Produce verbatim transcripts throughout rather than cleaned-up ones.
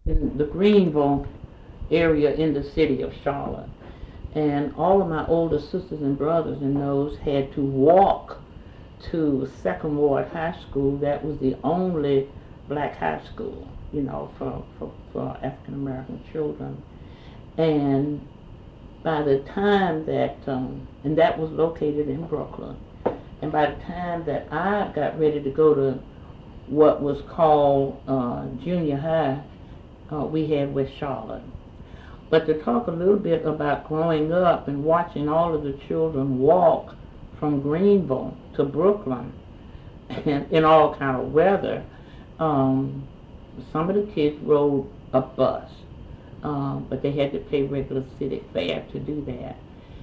in the Greenville area in the city of Charlotte. And all of my older sisters and brothers in those had to walk to Second Ward High School. That was the only black high school, you know, for, for, for African American children. And by the time that, um, and that was located in Brooklyn, and by the time that I got ready to go to what was called uh, junior high, uh, we had West Charlotte. But to talk a little bit about growing up and watching all of the children walk from Greenville to Brooklyn and in all kind of weather, um, some of the kids rode a bus, um, but they had to pay regular city fare to do that.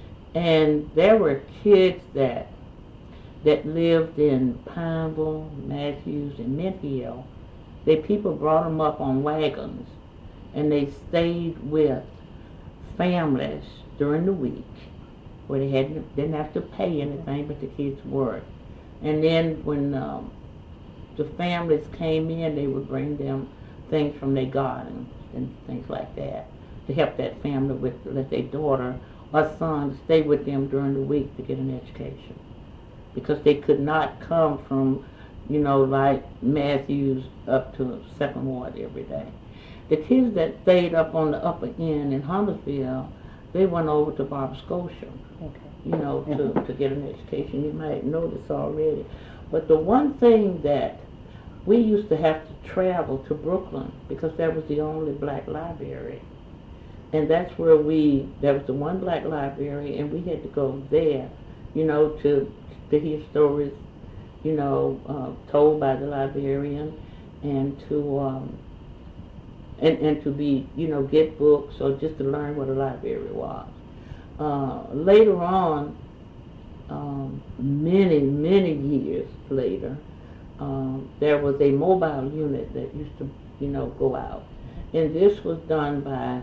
And there were kids that that lived in Pineville, Matthews, and Mint Hill. They people brought them up on wagons, and they stayed with families during the week where they hadn't, didn't have to pay anything but the kids worked. And then when um, the families came in, they would bring them things from their gardens and things like that to help that family with, let their daughter or son stay with them during the week to get an education. Because they could not come from, you know, like Matthews up to Second Ward every day. The kids that stayed up on the upper end in Huntersville, they went over to Barber Scotia, okay. you know, to, mm-hmm. to get an education. You might know this already. But the one thing that we used to have to travel to Brooklyn because that was the only black library. And that's where we, that was the one black library, and we had to go there, you know, to, to hear stories, you know, uh, told by the librarian, and to, um, And, and to be, you know, get books or just to learn what a library was. Uh, later on, um, many, many years later, um, there was a mobile unit that used to, you know, go out. And this was done by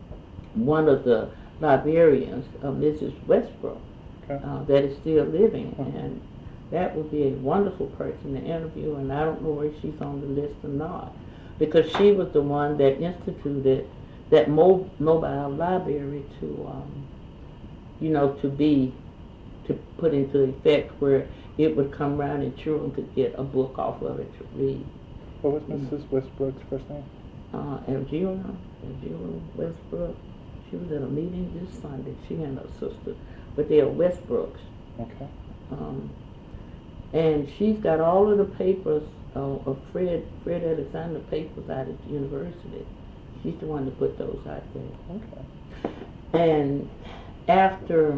one of the librarians, uh, Missus Westbrook, okay. uh, that is still living. Mm-hmm. And that would be a wonderful person to interview, and I don't know if she's on the list or not, because she was the one that instituted that mo- mobile library to, um, you know, to be, to put into effect where it would come around and children could get a book off of it to read. What was Missus Westbrook's first name? Uh, Elgina, Elgina Westbrook. She was at a meeting this Sunday, she and her sister, but they are Westbrooks. Okay. Um, and she's got all of the papers Uh, of Fred, Fred Alexander papers out at the university. She's the one that put those out there. Okay. And after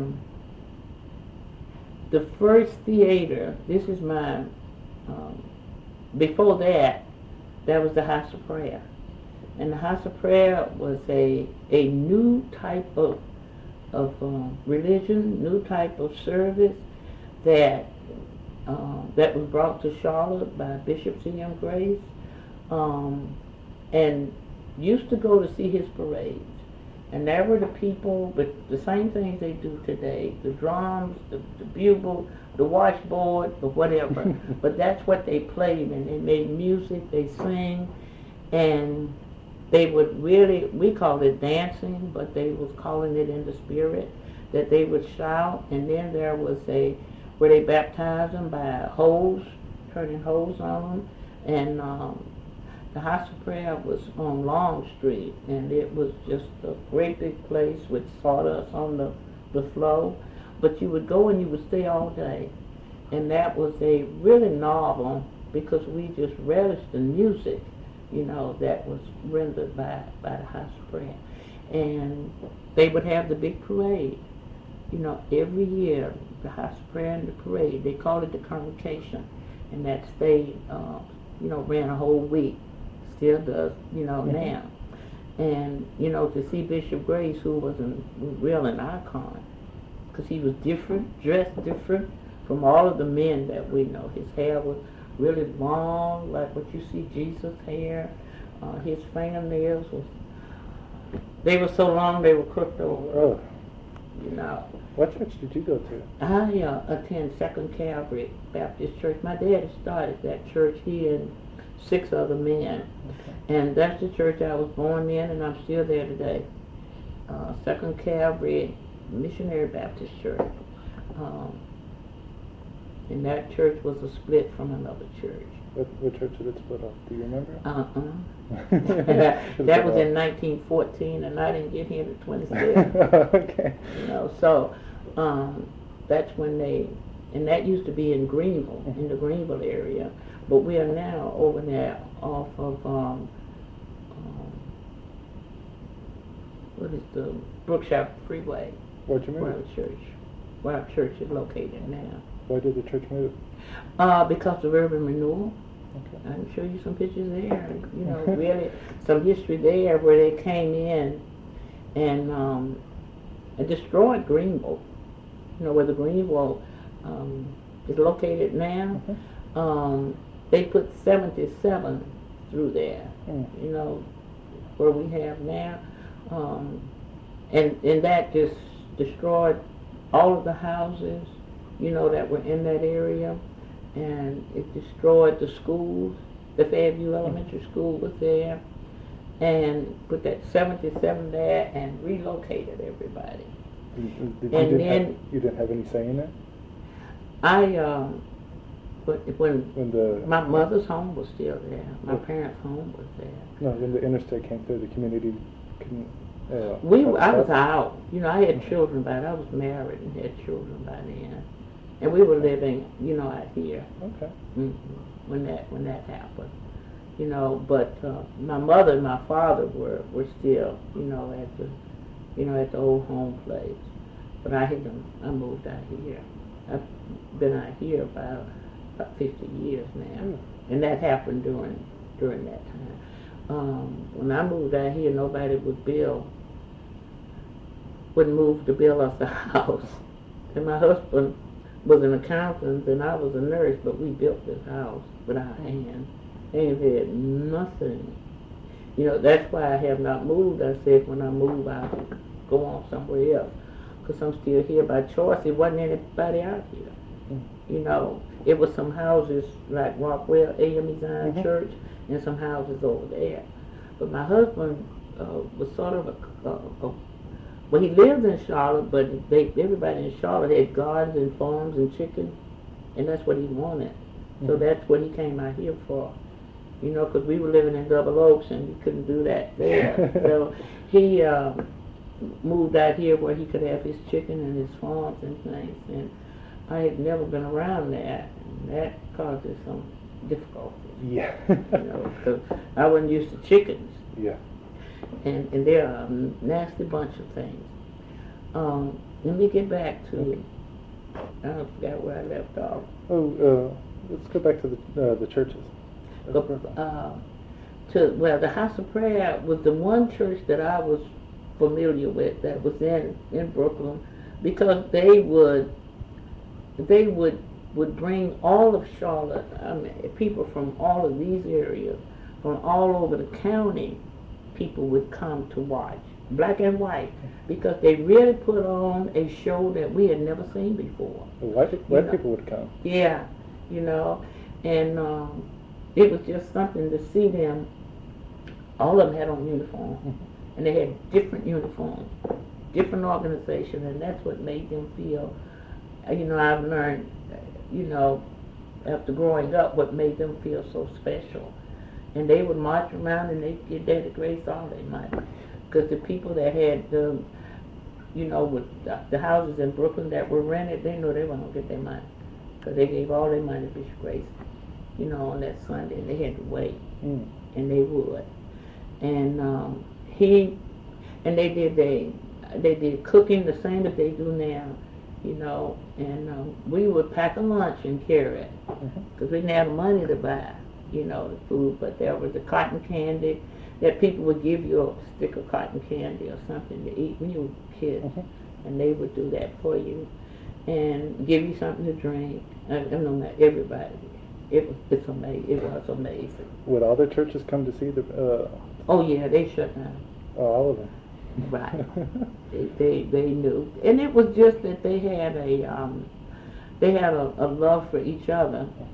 the first theater, this is my, um, before that, that was the House of Prayer. And the House of Prayer was a, a new type of, of um, religion, new type of service that Uh, that was brought to Charlotte by Bishop C M Grace, um, and used to go to see his parades. And there were the people, but the same things they do today, the drums, the, the bugle, the washboard, or whatever. But that's what they played, and they made music, they sing, and they would really, we called it dancing, but they was calling it in the spirit, that they would shout, and then there was a, where they baptized them by hose, turning hose on them. And um, the House of Prayer was on Long Street, and it was just a great big place with sawdust on the, the floor. But you would go and you would stay all day. And that was a really novel, because we just relished the music, you know, that was rendered by, by the House of Prayer. And they would have the big parade. You know, every year, the House of Prayer and the parade, they called it the convocation, and that stayed, uh, you know, ran a whole week, still does, you know, mm-hmm. now. And, you know, to see Bishop Grace, who was a real an icon, because he was different, dressed different from all of the men that we know. His hair was really long, like what you see Jesus' hair. Uh, his fingernails was, they were so long they were crooked over. Oh. You know. What church did you go to? I uh, attend Second Calvary Baptist Church. My daddy started that church. He and six other men. Okay. And that's the church I was born in, and I'm still there today. Uh, Second Calvary Missionary Baptist Church. Um, and that church was a split from another church. What, what church did it split off? Do you remember? Uh-uh. That was in nineteen fourteen, and I didn't get here to twenty-six. Okay. You know, so um, that's when they, and that used to be in Greenville, in the Greenville area, but we are now over there off of, um, um, what is the Brookshire Freeway, Why'd you move? where our church, where our church is located now. Why did the church move? Uh, because of urban renewal. Okay. I can show you some pictures there. You know, really some history there where they came in and um, and destroyed Greenville. You know, where the Greenville um, is located now. Mm-hmm. Um, they put seventy-seven through there. Mm. You know, where we have now, um, and and that just destroyed all of the houses, you know, that were in that area. And it destroyed the schools. The Fairview Elementary School was there, and put that seventy-seven there and relocated everybody. Did, did, And you, didn't then- have, you didn't have any say in it? I, um, but when When the my mother's home was still there, my Yeah. parents' home was there. no, when the interstate came through, the community couldn't. Uh, We, stop- I was stop? out. You know, I had Mhm. children by then. I was married and had children by then, and we were living, you know, out here. Okay. Mhm, when that when that happened, you know. But uh, my mother and my father were, were still, you know, at the, you know, at the old home place. But I had them, I moved out here. I've been out here about, about fifty years now, Mm. and that happened during during that time. Um, when I moved out here, nobody would build, would move to build us a house, and my husband was an accountant and I was a nurse, but we built this house with our hands. Ain't had nothing. You know, that's why I have not moved. I said when I move, I'll go on somewhere else. Because I'm still here by choice. It wasn't anybody out here. Mm. You know, it was some houses like Rockwell A M E Zion Mhm. Church and some houses over there. But my husband uh, was sort of a, a, a well, he lived in Charlotte, but they, everybody in Charlotte had gardens and farms and chickens, and that's what he wanted. So Mhm. that's what he came out here for. You know, because we were living in Double Oaks, and he couldn't do that there. So he um, moved out here where he could have his chicken and his farms and things. And I had never been around that, and that caused us some difficulties. Yeah. You know, because I wasn't used to chickens. Yeah. And, and they're a nasty bunch of things. Um, let me get back to, I forgot where I left off. Oh, uh, let's go back to the uh, the churches. That's Go, perfect. uh, to, well, the House of Prayer was the one church that I was familiar with that was in, in Brooklyn, because they would, they would, would bring all of Charlotte, I mean, people from all of these areas, from all over the county, people would come to watch, black and white, because they really put on a show that we had never seen before. The white, pe- white know. people would come. Yeah, you know, and um, it was just something to see them. All of them had on uniforms, and they had different uniforms, different organizations, and that's what made them feel, uh, you know, I've learned, uh, you know, after growing up, what made them feel so special. And they would march around and they'd give Daddy Grace all their money. Because the people that had, um, you know, with the, the houses in Brooklyn that were rented, they knew they weren't going to get their money. Because they gave all their money to Bishop Grace, you know, on that Sunday. And they had to wait. Mm. And they would. And um, he, and they did, they, they did cooking the same as they do now, you know. And um, we would pack a lunch and carry it. Mhm. Because we didn't have the money to buy, you know, the food, but there was the cotton candy that people would give you a stick of cotton candy or something to eat when you were kids, Mhm. and they would do that for you and give you something to drink. I, I know not everybody. It was it's amazing. It was amazing. Would all the churches come to see the? Uh, Oh yeah, they shut down. oh, all of them. Right. they, they they knew, and it was just that they had a um, they had a, a love for each other,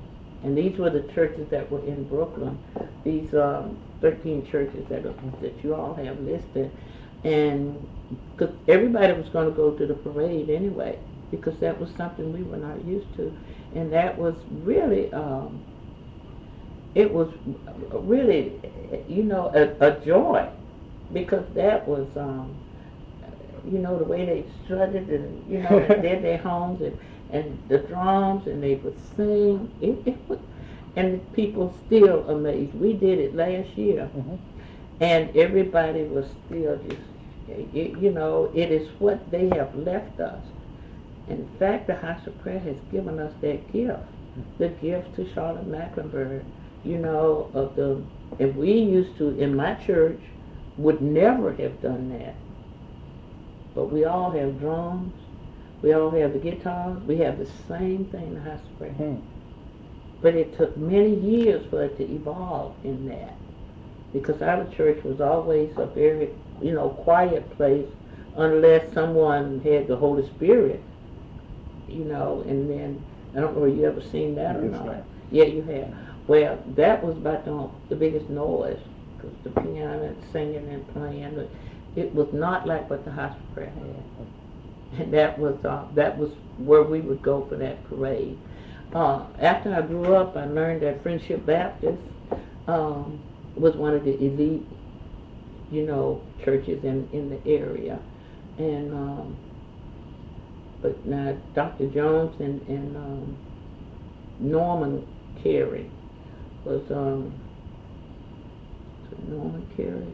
And these were the churches that were in Brooklyn. These um, thirteen churches that are, that you all have listed, and because everybody was going to go to the parade anyway, because that was something we were not used to, and that was really, um, it was really, you know, a, a joy, because that was, um, you know, the way they strutted and, you know, they did their homes and, and the drums, and they would sing. It, it was, and people still amazed. We did it last year, Mm-hmm. and everybody was still just, it, you know, it is what they have left us. In fact, the House of Prayer has given us that gift, the gift to Charlotte Mecklenburg, you know, of the, and we used to, in my church, would never have done that. But we all have drums, we all have the guitars, we have the same thing, the House of Prayer. Hmm. But it took many years for it to evolve in that, because our church was always a very, you know, quiet place, unless someone had the Holy Spirit, you know, and then, I don't know if you ever seen that or Yes, not. ma'am. Yeah, you have. Well, that was about the, the biggest noise, because the piano and singing and playing, but it was not like what the House of Prayer had. And that was, uh, that was where we would go for that parade. Uh, after I grew up, I learned that Friendship Baptist um, was one of the elite, you know, churches in, in the area. And, um, but now Doctor Jones and, and um, Norman Carey was, um, was it Norman Carey?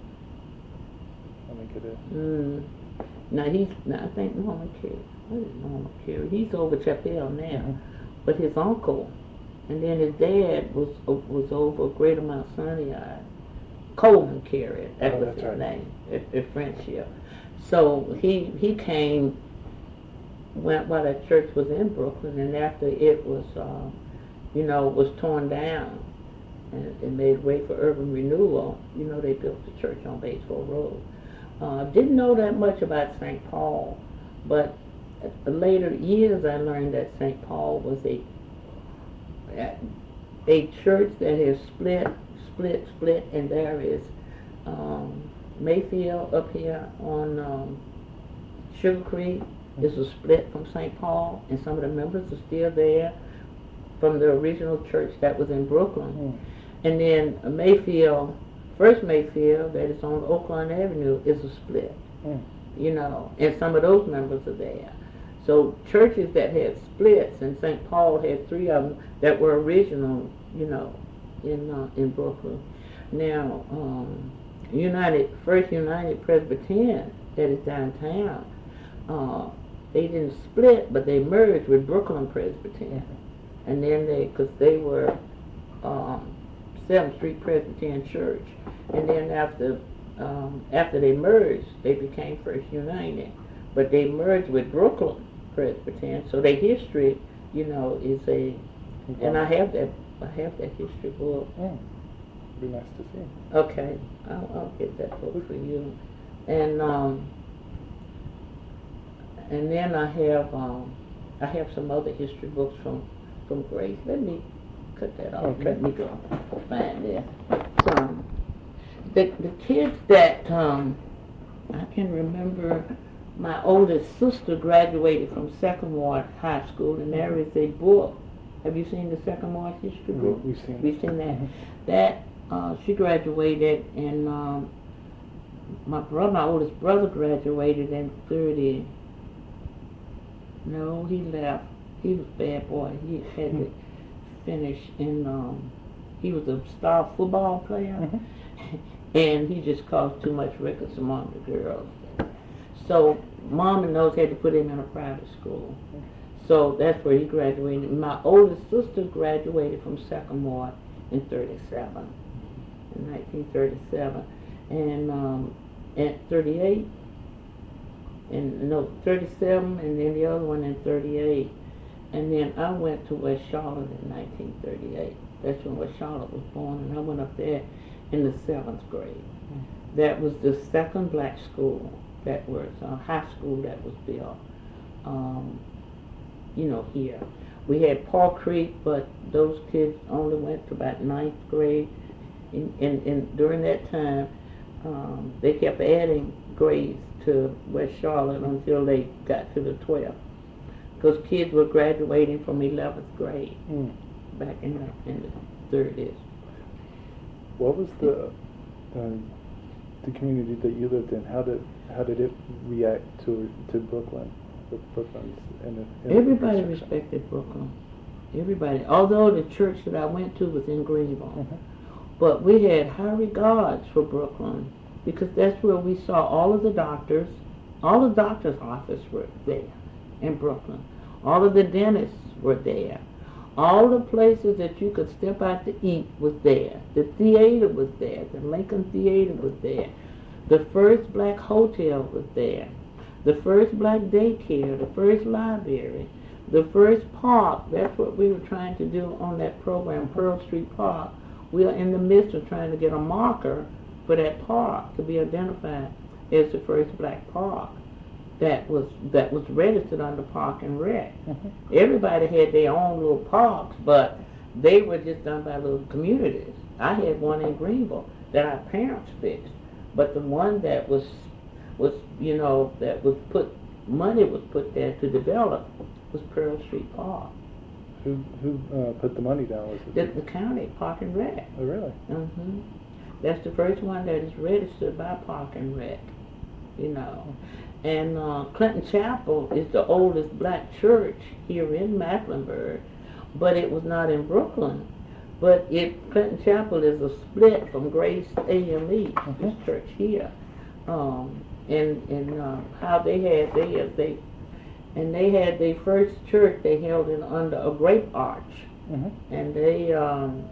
I think it is. Mm. Now he's, now I think Norman Carey, what is Norman Carey? He's over Chapel now. Mm-hmm. But his uncle, and then his dad was was over Greater Mount Sinai. Coleman Carey, that Oh, was that's his right. name, at, at Friendship. So he he came when, while that church was in Brooklyn, and after it was, uh, you know, was torn down and, and made way for urban renewal, you know, they built the church on Batesville Road. Uh, didn't know that much about Saint Paul, but later years I learned that Saint Paul was a a church that has split, split, split, and there is um, Mayfield up here on um, Sugar Creek is a split from Saint Paul, and some of the members are still there from the original church that was in Brooklyn. Mm. And then Mayfield, First Mayfield, that is on Oakland Avenue, is a split, Mm. you know, and some of those members are there. So churches that had splits, and Saint Paul had three of them that were original, you know, in uh, in Brooklyn. Now, um, United First United Presbyterian that is downtown, uh, they didn't split, but they merged with Brooklyn Presbyterian, and then they, because they were um, Seventh Street Presbyterian Church, and then after um, after they merged, they became First United, but they merged with Brooklyn Presbyterian, so their history, you know, is a, and I have that, I have that history book. Mm. Be nice to see. Okay, I'll, I'll get that book for you, and um, and then I have um, I have some other history books from from Grace. Let me cut that off. Okay. Let me go find that. So the the kids that um, I can remember. My oldest sister graduated from Second Ward High School, and there is a book. Have you seen the Second Ward history book? We've seen We've it. seen that. Mhm. That uh, she graduated, and um, my brother, my oldest brother, graduated in thirty. No, he left. He was a bad boy. He had to finish in. Um, he was a star football player, Mhm. and he just caused too much ruckus among the girls. So mom and those had to put him in a private school. So that's where he graduated. My oldest sister graduated from Second Ward in thirty-seven, in nineteen thirty-seven, and um, at thirty-eight, and no, thirty-seven, and then the other one in thirty-eight, and then I went to West Charlotte in nineteen thirty-eight. That's when West Charlotte was born, and I went up there in the seventh grade. That was the second black school that was a high school that was built. Um, you know, here. We had Paul Creek, but those kids only went to about ninth grade. And, and, and during that time, um, they kept adding grades to West Charlotte until they got to the twelfth. Because kids were graduating from eleventh grade Mm. back in the, in the thirties. What was the um, the community that you lived in? How did how did it react to to Brooklyn? With Brooklyn's in the, in Everybody the respected Brooklyn. Everybody. Although the church that I went to was in Greenville. Mm-hmm. But we had high regards for Brooklyn because that's where we saw all of the doctors. All the doctors' offices were there in Brooklyn. All of the dentists were there. All the places that you could step out to eat was there. The theater was there. The Lincoln Theater was there. The first black hotel was there. The first black daycare. The first library. The first park. That's what we were trying to do on that program, Pearl Street Park. We are in the midst of trying to get a marker for that park to be identified as the first black park that was that was registered under Park and Rec. Mm-hmm. Everybody had their own little parks, but they were just done by little communities. I had one in Greenville that our parents fixed, but the one that was was you know that was put money was put there to develop was Pearl Street Park. Who who uh, put the money down? Was it The, the county, Park and Rec. Oh, really? hmm That's the first one that is registered by Park and Rec, you know. And uh, Clinton Chapel is the oldest black church here in Mecklenburg, but it was not in Brooklyn. But it Clinton Chapel is a split from Grace A M E, Mm-hmm. this church here. Um, and and uh, how they had theirs, they and they had their first church they held it under a grape arch. Mm-hmm. And they um,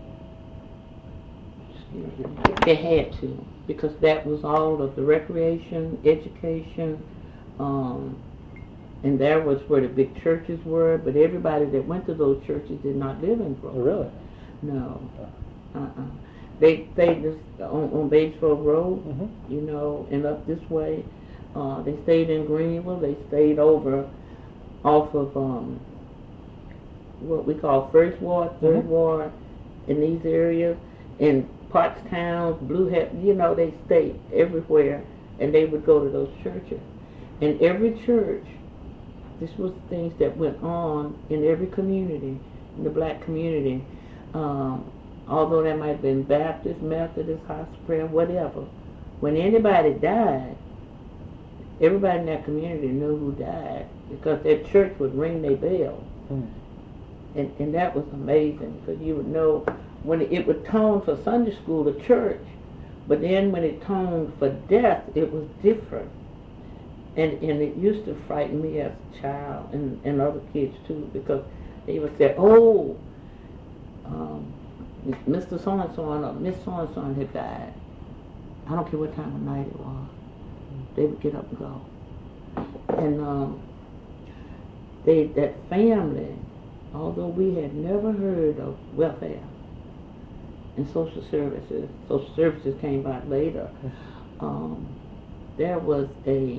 they had to, because that was all of the recreation, education, um, and that was where the big churches were. But everybody that went to those churches did not live in Brooklyn. Oh, really? No. Uh-uh. They stayed this, on, on Batesville Road, Mm-hmm. you know, and up this way. Uh, they stayed in Greenville. They stayed over off of um, what we call First Ward, Third Mhm. Ward, in these areas, in Pottstown, Blue Hat. You know, they stayed everywhere, and they would go to those churches. And every church, this was things that went on in every community, in the black community. Um, although that might have been Baptist, Methodist, House of Prayer, whatever. When anybody died, everybody in that community knew who died because that church would ring their bell. Mm. And, and that was amazing because you would know when it, it would tone for Sunday school, the church, but then when it toned for death, it was different. And, and it used to frighten me as a child and, and other kids too, because they would say, oh, um, Mister So-and-so or Miss So-and-so had died. I don't care what time of night it was. They would get up and go. And um, they that family, although we had never heard of welfare and social services, social services came by later, um, there was a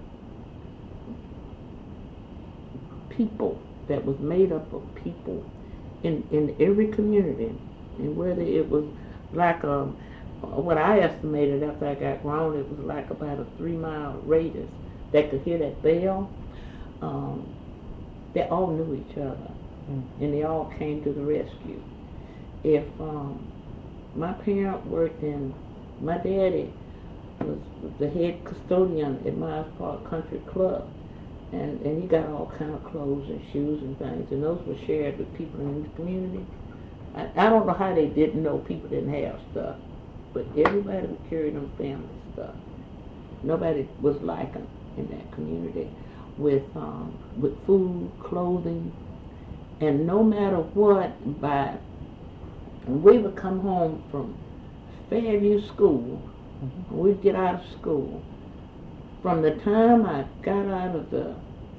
people that was made up of people in, in every community, and whether it was like a what I estimated after I got grown, it was like about a three mile radius that could hear that bell. Um, they all knew each other, Mm. and they all came to the rescue. If um, my parent worked in, my daddy was the head custodian at Myers Park Country Club, and, and he got all kind of clothes and shoes and things, and those were shared with people in the community. I, I don't know how they didn't know people didn't have stuff. But everybody would carry them family stuff. Nobody was like them in that community with um, with food, clothing, and no matter what, by when we would come home from Fairview School, Mm-hmm. we'd get out of school. From the time I got out of the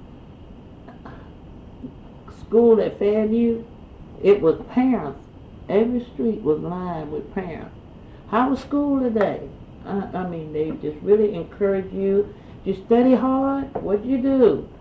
school at Fairview, it was parents. Every street was lined with parents. How was school today? I, I mean, they just really encourage you. You study hard? What'd you do?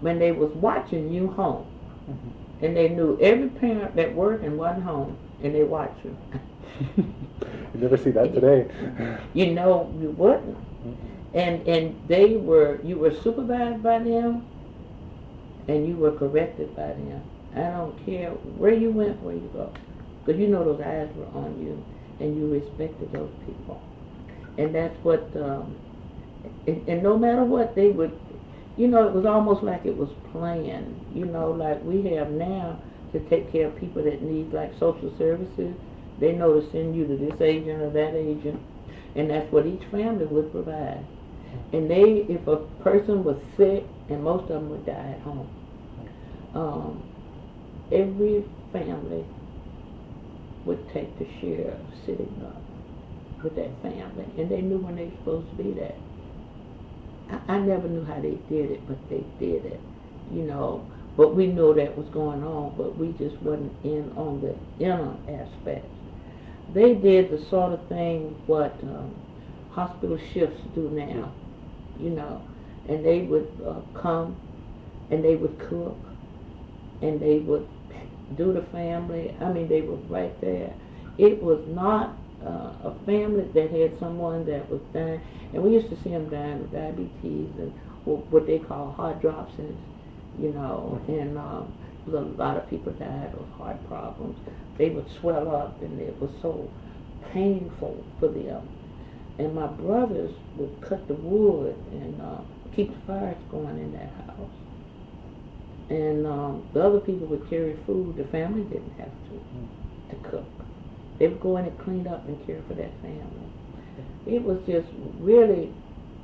when they was watching you home, Mm-hmm. and they knew every parent that worked and wasn't home, and they watched you. You never see that today. You know, you wouldn't. Mm-hmm. And and they were, you were supervised by them, and you were corrected by them. I don't care where you went, where you go, because you know those eyes were on you, and you respected those people. And that's what, um, and, and no matter what, they would, you know, it was almost like it was planned, you know, like we have now to take care of people that need, like, social services. They know to send you to this agent or that agent, and that's what each family would provide. And they, if a person was sick, and most of them would die at home, um, every family would take the share of sitting up with that family, and they knew when they were supposed to be there. I, I never knew how they did it, but they did it, you know. But we knew that was going on, but we just wasn't in on the inner aspect. They did the sort of thing what um, hospital shifts do now, you know, and they would uh, come, and they would cook, and they would do the family. I mean, they were right there. It was not uh, a family that had someone that was dying, and we used to see them dying of diabetes and what they call heart dropsies, you know, and um, a lot of people died of heart problems. They would swell up, and it was so painful for them. And my brothers would cut the wood and uh, keep the fires going in that house. And um, the other people would carry food. The family didn't have to to cook. They would go in and clean up and care for that family. It was just really,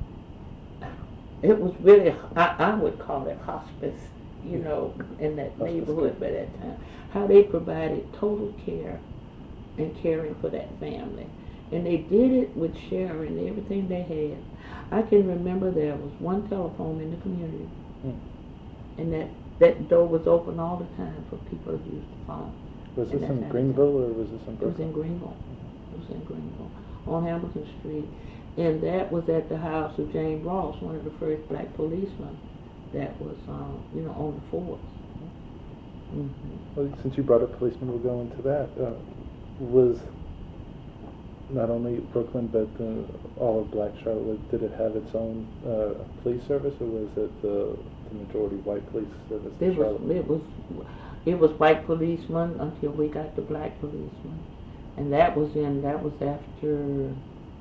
it was really, I, I would call it hospice, you know, in that Hospice neighborhood by that time. How they provided total care and caring for that family. And they did it with sharing everything they had. I can remember there was one telephone in the community, Mm. and that, that door was open all the time for people to use the phone. Was And this that's in how Greenville or was this in It was Brooklyn? in Greenville. It was in Greenville, on Hamilton Street. And that was at the house of James Ross, one of the first black policemen that was, um, you know, on the force. Mm-hmm. Well, since you brought up policemen, we'll go into that. Uh, was not only Brooklyn, but uh, all of Black Charlotte, did it have its own uh, police service, or was it the, the majority white police service in It was, Charlotte? it was, it was white policemen until we got the black policemen. And that was in, that was after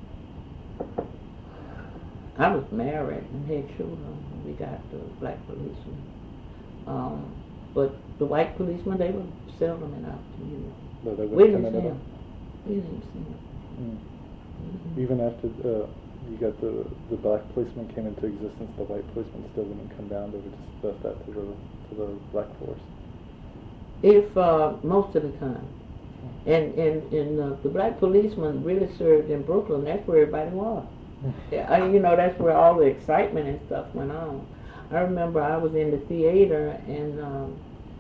I was married and had children when we got the black policemen. Um, but the white policemen, they were seldom in our community. No, they We wouldn't didn't come see in at them. all? We didn't see them. Mm. Mm-hmm. Even after uh, you got the the black policeman came into existence, the white policeman still wouldn't come down. They would just left that to the to the black force. If uh, most of the time, and and and uh, the black policeman really served in Brooklyn. That's where everybody was. Yeah, I, you know, that's where all the excitement and stuff went on. I remember I was in the theater, and um,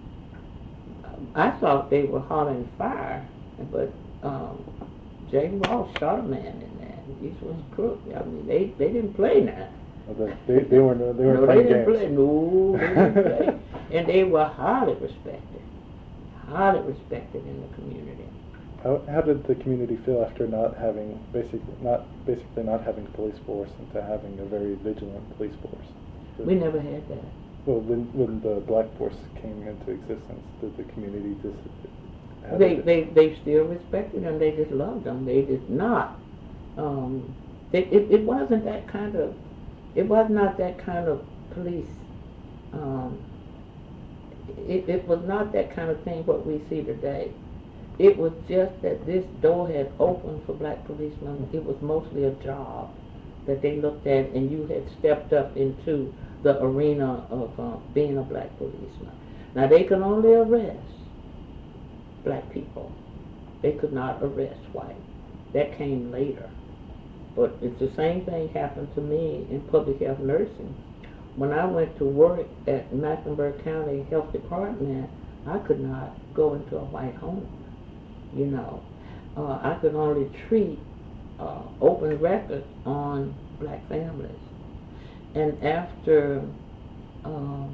I thought they were hollering fire, but um, Jay Ross shot a man in there. He was crook. I mean, they they didn't play now. Well, they, they, they weren't they weren't no, playing they didn't games. play. No, they didn't play. And they were highly respected, highly respected in the community. How, how did the community feel after not having basically not basically not having a police force and to having a very vigilant police force? Did, We never had that. Well, when when the black force came into existence, did the community just how They, did it- they they still respected them. They just loved them. They did not. Um, they, it it wasn't that kind of. It was not that kind of police. Um, it it was not that kind of thing what we see today. It was just that this door had opened for black policemen. It was mostly a job that they looked at, and you had stepped up into the arena of uh, being a black policeman. Now, they could only arrest black people. They could not arrest white. That came later. But it's the same thing happened to me in public health nursing. When I went to work at Mecklenburg County Health Department, I could not go into a white home. You know, uh, I could only treat uh, open records on black families. And after um,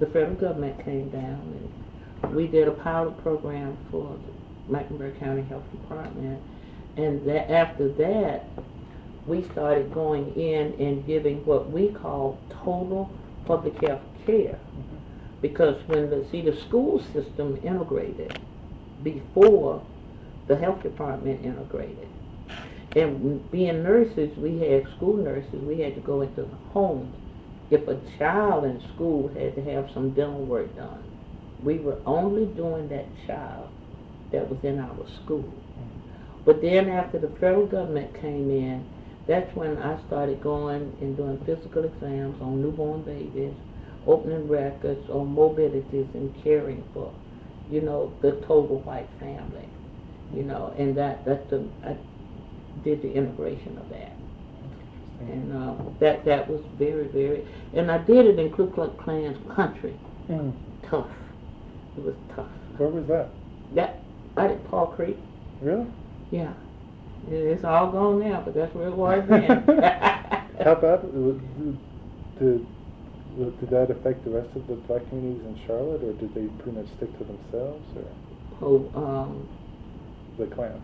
the federal government came down, and we did a pilot program for the Mecklenburg County Health Department, and that after that, we started going in and giving what we call total public health care. Because when the, see, the school system integrated before the health department integrated. And being nurses, we had school nurses, we had to go into the homes. If a child in school had to have some dental work done, we were only doing that child that was in our school. But then after the federal government came in, that's when I started going and doing physical exams on newborn babies, opening records on morbidities and caring for, you know, the total white family, you know, and that, that's the, I did the integration of that. And uh, that that was very, very, and I did it in Ku Klux Klan's country. Mm. Tough. It was tough. Where was that? That, I did Paul Creek. Really? Yeah. It's all gone now, but that's where it was then. How bad, did, did that affect the rest of the black communities in Charlotte, or did they pretty much stick to themselves, or? Oh, um, the Klan?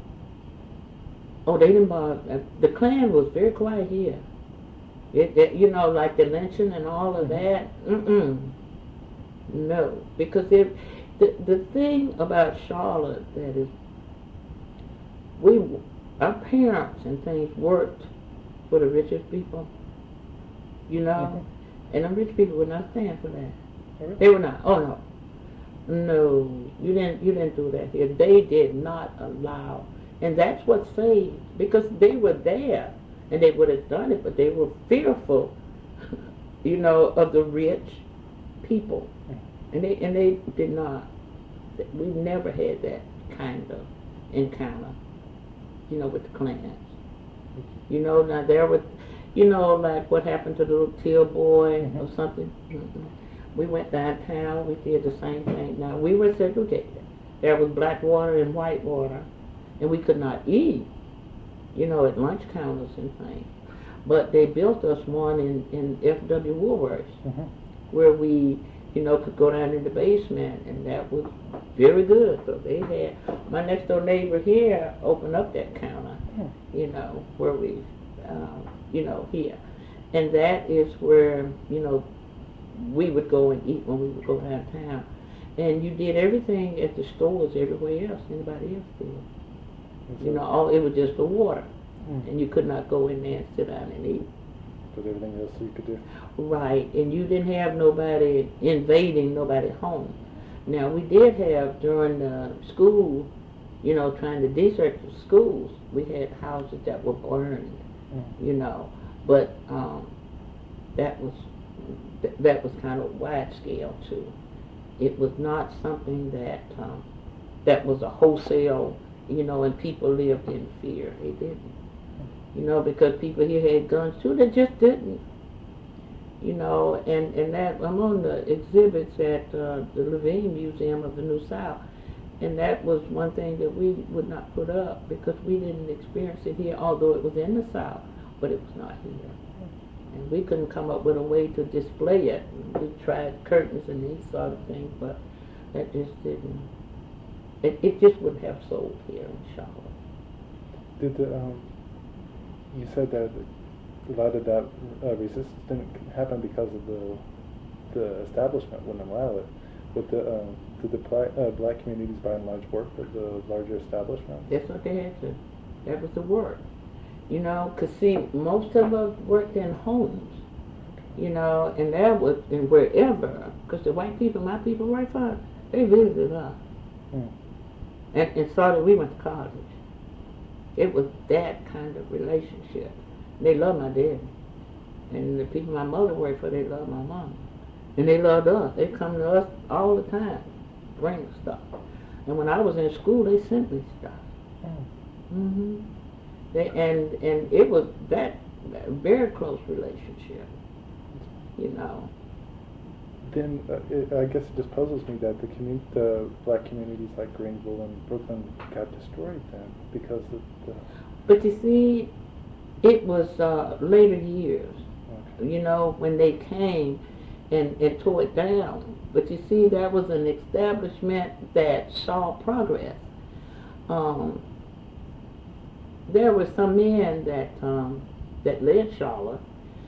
Oh, they didn't bother. The Klan was very quiet here. It, it, you know, like the lynching and all of that. Mm-mm. No, because if the the thing about Charlotte that is, we our parents and things worked for the richest people. You know, mm-hmm. and the rich people would not stand for that. Really? They were not. Oh no, no, you didn't. You didn't do that here. They did not allow. And that's what saved, because they were there, and they would have done it, but they were fearful, you know, of the rich people, and they and they did not. We never had that kind of encounter, you know, with the Klans. You know, now there was, you know, like what happened to the little Till boy mm-hmm. or something. Mm-hmm. We went downtown. We did the same thing. Now we were segregated. There was black water and white water. And we could not eat, you know, at lunch counters and things. But they built us one in, in F W Woolworths, mm-hmm. where we, you know, could go down in the basement, and that was very good. So they had, my next door neighbor here opened up that counter, mm. you know, where we, um, you know, here. And that is where, you know, we would go and eat when we would go downtown. And you did everything at the stores everywhere else, anybody else did. You know, all it was just the water, mm. and you could not go in there and sit down and eat. But everything else you could do. Right, and you didn't have nobody invading nobody's home. Now we did have during the school, you know, trying to desert the schools, we had houses that were burned, mm. you know, but um, that was th- that was kind of wide scale too. It was not something that um, that was a wholesale. You know, and people lived in fear. They didn't. You know, because people here had guns too. They just didn't. You know, and, and that, I'm on the exhibits at uh, the Levine Museum of the New South. And that was one thing that we would not put up because we didn't experience it here, although it was in the South, but it was not here. And we couldn't come up with a way to display it. We tried curtains and these sort of things, but that just didn't. It, it just wouldn't have sold here in Charlotte. Did the, um, you said that a lot of that uh, resistance didn't happen because of the the establishment wouldn't allow it. But the, uh, did the pli- uh, black communities by and large work with the larger establishment? That's what they had to. That was the work. You know, because see, most of us worked in homes. You know, and that was in wherever. Because the white people, my people right for, they visited us. Mm. And, and saw that we went to college. It was that kind of relationship. They loved my daddy. And the people my mother worked for, they loved my mom. And they loved us. They come to us all the time, bring stuff. And when I was in school, they sent me stuff. Mm. Mm-hmm. They, and, and it was that, that very close relationship, you know. Then uh, it, I guess it just puzzles me that the commun- the black communities like Greenville and Brooklyn got destroyed then because of the... But you see, it was uh, later years, okay. you know, when they came, and, and tore it down. But you see, that was an establishment that saw progress. Um, there were some men that um, that led Charlotte,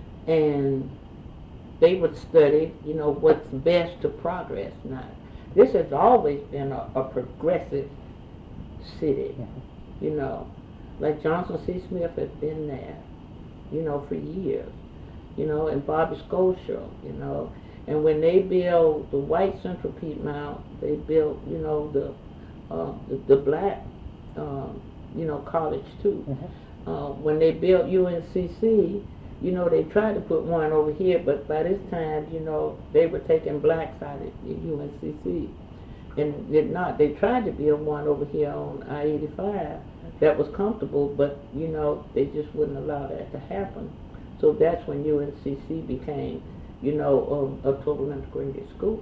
and they would study, you know, what's best to progress. Now, this has always been a, a progressive city, mm-hmm. you know, like Johnson C. Smith has been there, you know, for years, you know, and Bobby Scotia, you know, and when they built the white Central Piedmont, they built, you know, the uh, the, the black, um, you know, college too. Mm-hmm. Uh, when they built U N C C, you know, they tried to put one over here, but by this time, you know, they were taking blacks out of U N C C. And did not. They tried to build one over here on I eighty-five that was comfortable, but, you know, they just wouldn't allow that to happen. So that's when U N C C became, you know, a, a total integrated school.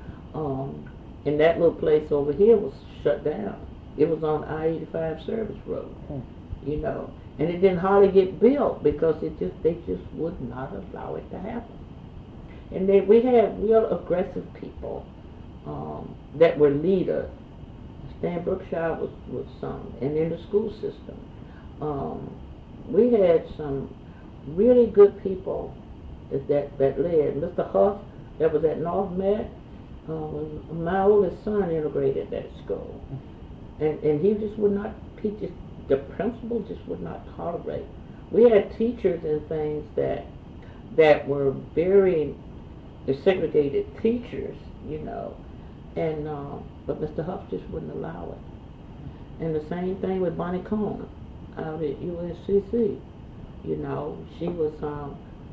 Um, and that little place over here was shut down. It was on I eighty-five Service Road, you know. And it didn't hardly get built because it just they just would not allow it to happen. And they, we had real aggressive people um, that were leaders. Stan Brookshire was, was some, and in the school system. Um, we had some really good people that, that, that led. Mister Huff, that was at North Met, um, my oldest son integrated that school. And, and he just would not, he just, the principal just would not tolerate. We had teachers and things that that were very segregated teachers, you know, and uh, but Mister Huff just wouldn't allow it. And the same thing with Bonnie Cohn out at U S C C. You know, she was um,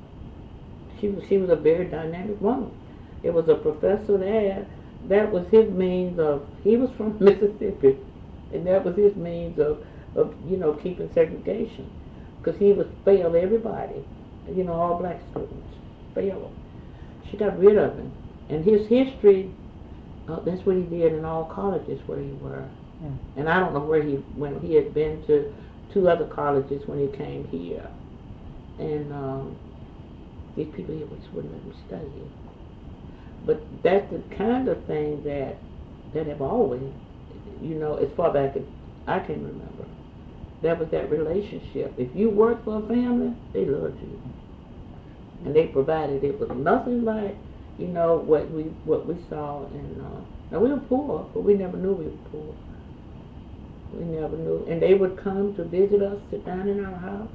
she was she was a very dynamic woman. It was a professor there. That was his means of. He was from Mississippi, and that was his means of. of, you know, keeping segregation, because he would fail everybody, you know, all black students, fail them. She got rid of him. And his history, uh, that's what he did in all colleges where he were. Mm. And I don't know where he, when he had been to two other colleges when he came here. And um, these people here just wouldn't let him study here. But that's the kind of thing that, that have always, you know, as far back as I can remember. That was that relationship. If you worked for a family, they loved you, and they provided. It was nothing like, you know, what we what we saw. And uh, now we were poor, but we never knew we were poor. We never knew, and they would come to visit us, sit down in our house.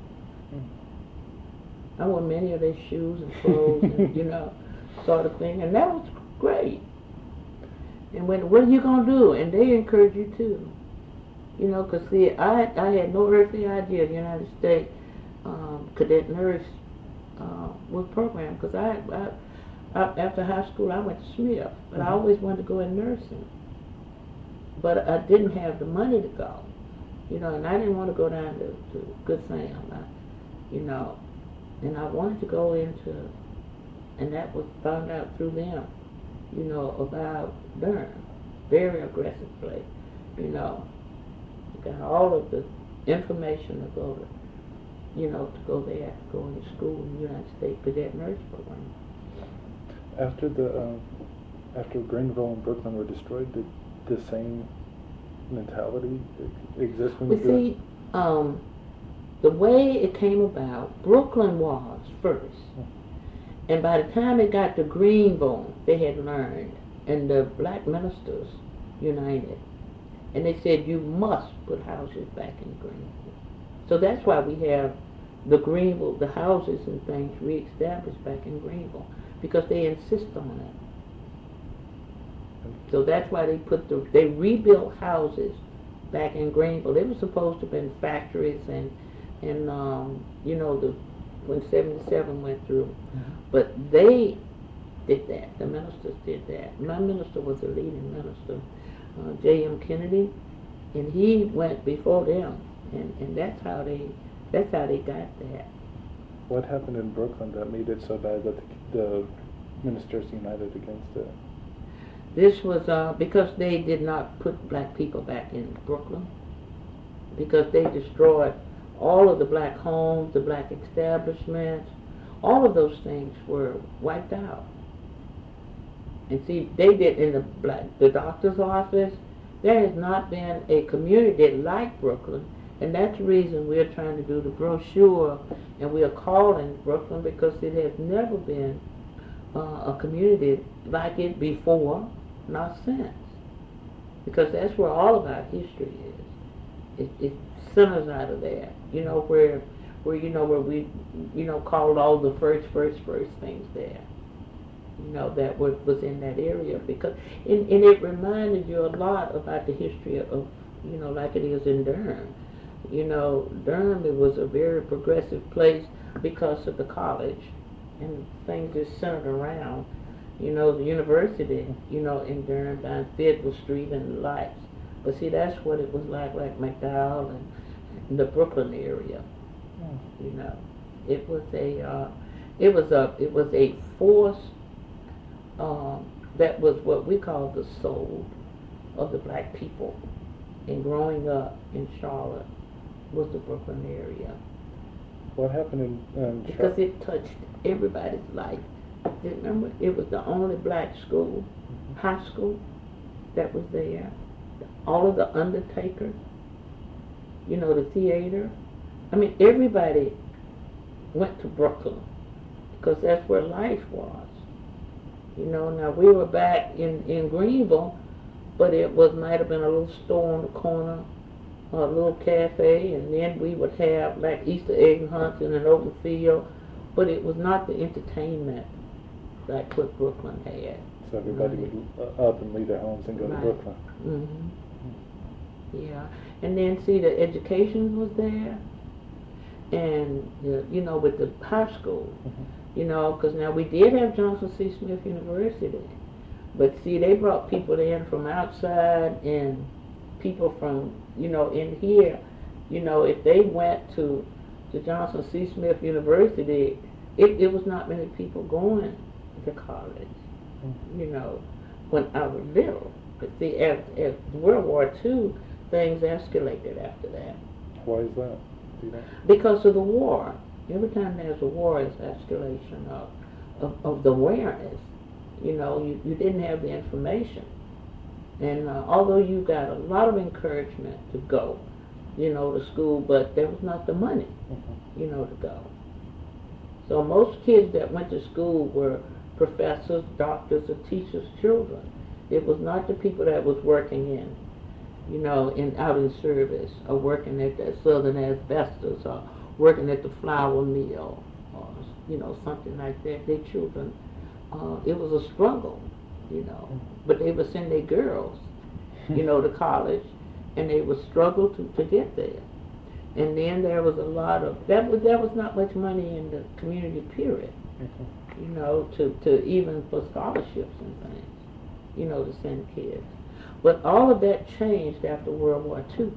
I wore many of their shoes and clothes, and you know, sort of thing, and that was great. And when, what are you gonna do? And they encourage you too. You know, because, see, I, I had no earthly idea the United States um, cadet nurse uh, was programmed, because I, I, I, after high school, I went to Smith, but mm-hmm. I always wanted to go in nursing. But I didn't have the money to go, you know, and I didn't want to go down to, to Good Sam, I, you know, and I wanted to go into, and that was found out through them, you know, about Durham, very aggressive place, you know. Got all of the information to go to, you know, to go there, to go into school in the United States Cadet Nurse Program. After the, uh, after Greenville and Brooklyn were destroyed, did the same mentality exist when we you see, um, the way it came about, Brooklyn was first. Hmm. And by the time it got to Greenville, they had learned, and the black ministers united. And they said, you must put houses back in Greenville. So that's why we have the Greenville, the houses and things reestablished back in Greenville, because they insist on it. So that's why they put the, they rebuilt houses back in Greenville. They were supposed to have been factories and, and um, you know, the when seventy-seven went through. Mm-hmm. But they did that. The ministers did that. My minister was a leading minister. Uh, J M Kennedy, and he went before them, and, and that's how they that's how they got that. What happened in Brooklyn that made it so bad that the, the ministers united against it? This was uh, because they did not put black people back in Brooklyn, because they destroyed all of the black homes, the black establishments, all of those things were wiped out. And see, they did in the black, the doctor's office. There has not been a community like Brooklyn, and that's the reason we're trying to do the brochure, and we are calling Brooklyn because it has never been uh, a community like it before, not since. Because that's where all of our history is. It, it centers out of there. You know, where, where you know where we, you know, called all the first, first, first things there. You know, that was, was in that area, because and, and it reminded you a lot about the history of, you know, like it is in Durham. You know, Durham, it was a very progressive place because of the college and things that centered around, you know, the university, you know, in Durham, down Fayetteville Street and the lights. But see, that's what it was like, like McDowell and the Brooklyn area. You know, it was a, uh, it was a, it was a force. Um, that was what we call the soul of the black people. And growing up in Charlotte was the Brooklyn area. What happened in um, Because it touched everybody's life. Remember, it was the only black school, mm-hmm. high school, that was there. All of the undertakers, you know, the theater. I mean, everybody went to Brooklyn because that's where life was. You know, now we were back in, in Greenville, but it was might have been a little store on the corner, a little cafe, and then we would have like Easter egg hunts in an open field, but it was not the entertainment like what Brooklyn had. So everybody right. would uh, up and leave their homes and go right. to Brooklyn. Mm-hmm. Yeah, and then see the education was there, and the, you know, with the high school. Mm-hmm. You know, because now we did have Johnson C. Smith University, but see, they brought people in from outside and people from, you know, in here. You know, if they went to to Johnson C. Smith University, it, it was not many people going to college, mm-hmm. you know, when I was little. But see, as, as World War Two, things escalated after that. Why is that? Do you know? Because of the war. Every time there's a war, it's escalation of, of, of the awareness. You know, you, you didn't have the information. And uh, although you got a lot of encouragement to go, you know, to school, but there was not the money, mm-hmm. you know, to go. So most kids that went to school were professors, doctors, or teachers' children. It was not the people that was working in, you know, in out in service, or working at that Southern Asbestos, or working at the flour mill, or, you know, something like that. Their children, uh, it was a struggle, you know. But they would send their girls, you know, to college, and they would struggle to, to get there. And then there was a lot of, that was, there was not much money in the community period, you know, to, to even for scholarships and things, you know, to send kids. But all of that changed after World War Two.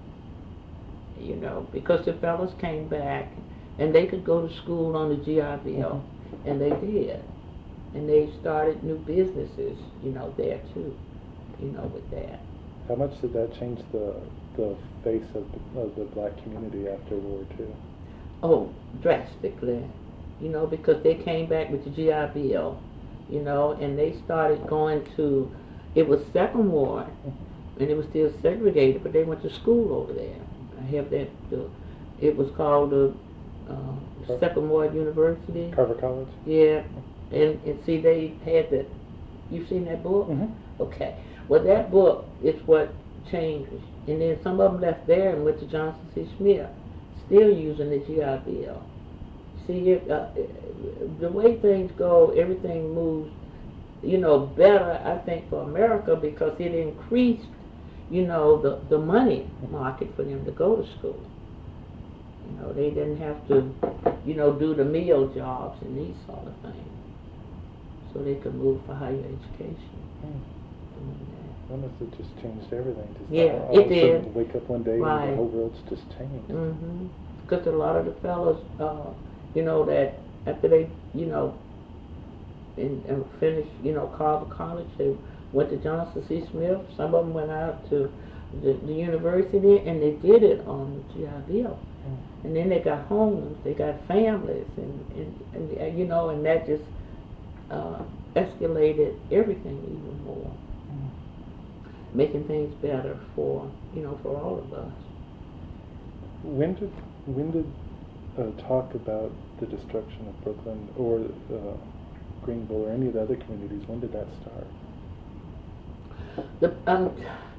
You know, because the fellas came back and they could go to school on the G I Bill, mm-hmm. and they did. And they started new businesses, you know, there too, you know, with that. How much did that change the the face of the, of the black community after World War Two? Oh, drastically, you know, because they came back with the G I Bill, you know, and they started going to, it was Second War, mm-hmm. and it was still segregated, but they went to school over there. I have that, uh, it was called the uh, Second Ward University. Carver College? Yeah, and, and see, they had that, you've seen that book? Mm-hmm. Okay, well that book is what changed, and then some of them left there and went to Johnson C. Smith, still using the G I Bill. See, it, uh, the way things go, everything moves, you know, better, I think, for America, because it increased, you know, the, the money market for them to go to school. You know, they didn't have to, you know, do the meal jobs and these sort of things. So they could move for higher education. Mm. That must have just changed everything. Just Yeah, all, all it did. Wake up one day right. and the whole world's just changed. Mm-hmm. Because a lot of the fellas, uh, you know, that after they, you know, and, and finished, you know, Carver College, they went to Johnson C. Smith. Some of them went out to the, the university, and they did it on the G I Bill. Mm. And then they got homes, they got families, and, and, and, and you know, and that just uh, escalated everything even more, making things better for, you know, for all of us. When did when did uh, talk about the destruction of Brooklyn or uh, Greenville or any of the other communities? When did that start? The, um,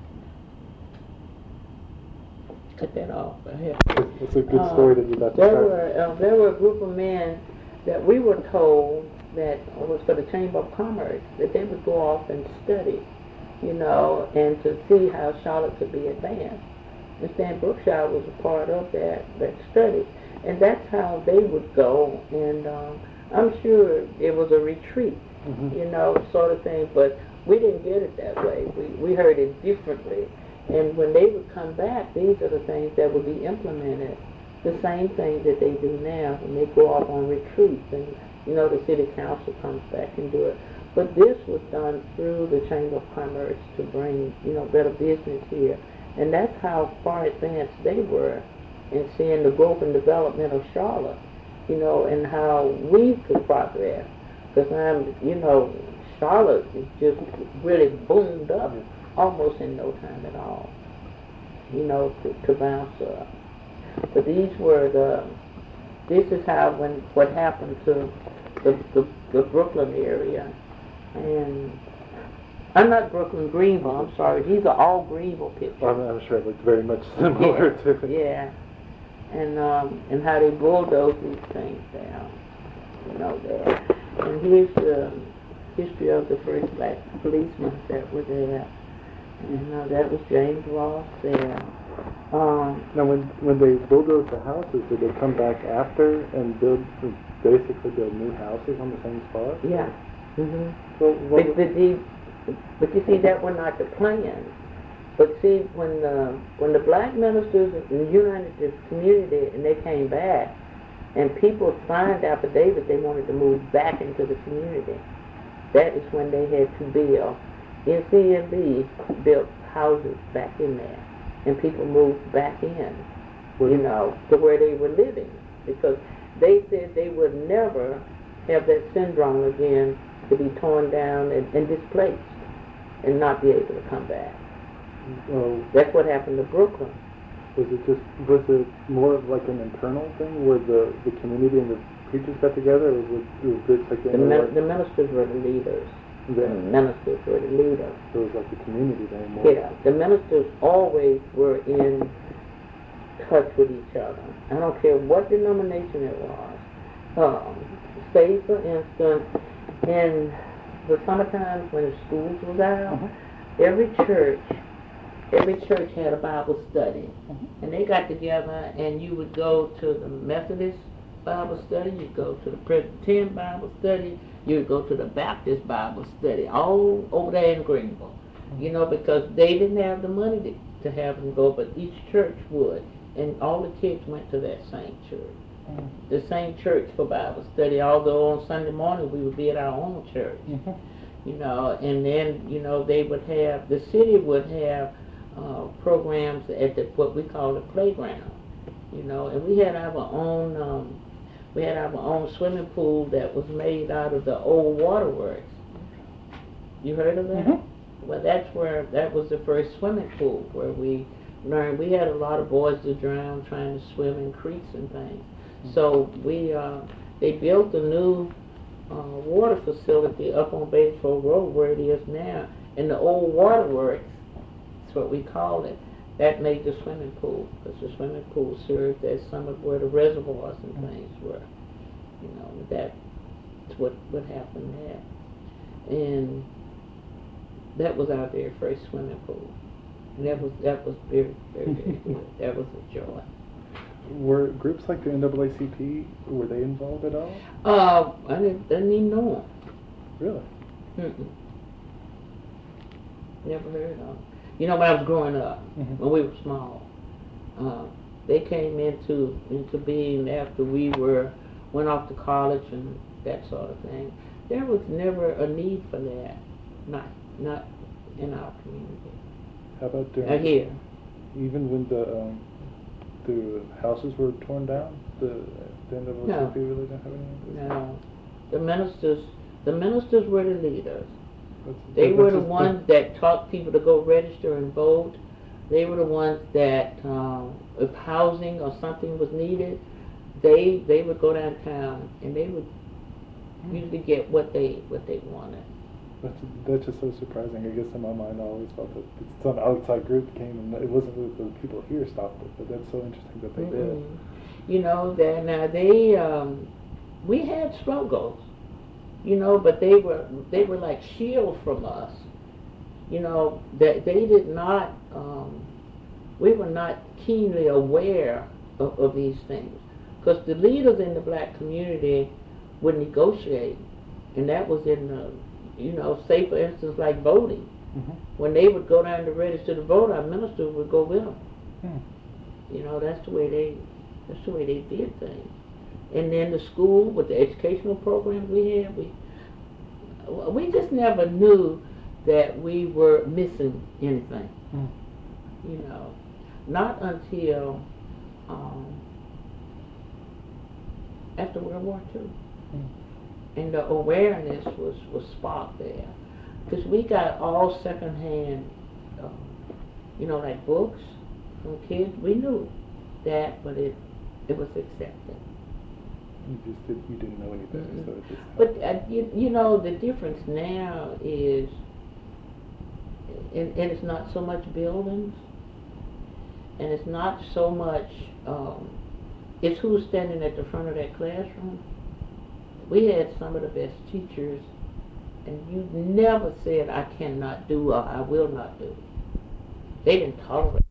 cut that off. I have It's, it's a good story uh, that you got to there start. were uh, there were a group of men that we were told that was for the Chamber of Commerce, that they would go off and study, you know, and to see how Charlotte could be advanced. And Stan Brookshire was a part of that, that study. And that's how they would go. And um, I'm sure it was a retreat, Mm-hmm. you know, sort of thing. But we didn't get it that way. We, we heard it differently. And when they would come back, these are the things that would be implemented. The same thing that they do now when they go off on retreats. And, you know, the city council comes back and do it. But this was done through the Chamber of Commerce to bring, you know, better business here. And that's how far advanced they were in seeing the growth and development of Charlotte, you know, and how we could progress. Because I'm, you know, Charlotte is just really boomed up almost in no time at all, you know, to, to bounce up. But these were the, this is how, when, what happened to the, the, the Brooklyn area. And I'm not Brooklyn, Greenville, I'm sorry. These are all Greenville pictures. I'm, I'm sure it looked very much similar yeah, to it. Yeah. And, um, and how they bulldoze these things down, you know, there. And here's the history of the first black policemen that were there. And uh, that was James Ross there. Um, Now, when when they bulldozed the houses, did they come back after and build, basically build new houses on the same spot? yeah. Mm-hmm. So, what, But, but, the, but you see, that were not the plans. But see, when the, when the black ministers united this community and they came back, and people signed affidavits they wanted to move back into the community, that is when they had to build. N C M B built houses back in there, and people moved back in, you know, to where they were living, because they said they would never have that syndrome again, to be torn down and, and displaced and not be able to come back. uh, That's what happened to Brooklyn. was it just, was it more of like an internal thing where the, the community and the preachers got together, or was, was this like The, min- the ministers were the leaders. the, The ministers were the leaders. it was like the community there more? Yeah, the ministers always were in touch with each other. I don't care what denomination it was. Um, say, for instance, in the summertime when the schools was out, Uh-huh. every church, every church had a Bible study. Uh-huh. And they got together, and you would go to the Methodist Bible study, you'd go to the Presbyterian Bible study, you would go to the Baptist Bible study, all over there in Greenville. You know, because they didn't have the money to, to have them go, but each church would. And all the kids went to that same church. The same church for Bible study, although on Sunday morning we would be at our own church. Mm-hmm. You know, and then, you know, they would have, the city would have uh, programs at the, what we call the playground. You know, and we had our own, um, we had our own swimming pool that was made out of the old waterworks. You heard of that? Mm-hmm. Well, that's where, that was the first swimming pool where we learned. We had a lot of boys that drowned trying to swim in creeks and things. So we, uh, they built a new uh, water facility up on Batesville Road where it is now. And the old waterworks, that's what we call it, that made the swimming pool, because the swimming pool served as some of where the reservoirs and things were. You know, that's what, what happened there. And that was our very first swimming pool. And that was, that was very, very, very good. That was a joy. Were groups like the N double A C P, were they involved at all? Uh, I didn't, didn't even know Really? them. Mm-mm. Never heard of them. You know, when I was growing up, Mhm. when we were small, uh, they came into into being after we were went off to college and that sort of thing. There was never a need for that, not not in our community. How about during, Uh, here, even when the um, the houses were torn down, the, the N double A C P No. really didn't have any? no, the ministers The ministers were the leaders. That's, They that- were that's the just- ones that taught people to go register and vote. They were the ones that, um, if housing or something was needed, they they would go downtown and they would usually get what they what they wanted. That's, that's just so surprising. I guess in my mind I always thought that some outside group came and it wasn't that the people here stopped it, but that's so interesting that they did. Mm-mm. You know that now they um, we had struggles, you know, but they were they were like shield from us. You know that they, they did not. Um, we were not keenly aware of, of these things because the leaders in the black community would negotiate, and that was in the, you know, say for instance like voting. Mm-hmm. When they would go down to register to vote, our minister would go with them. Hmm. You know, that's the way they, that's the way they did things. And then the school with the educational programs we had, we, we just never knew that we were missing anything. Hmm. You know, not until um, after World War Two, Hmm. and the awareness was was sparked there, because we got all secondhand, um, you know, like books from kids. We knew that, but it it was accepted. You just did, you didn't know any better, Mhm. so it just. But uh, you, you know, the difference now is, and, and it's not so much buildings, and it's not so much, um, it's who's standing at the front of that classroom. We had some of the best teachers, and you never said, I cannot do or I will not do. They didn't tolerate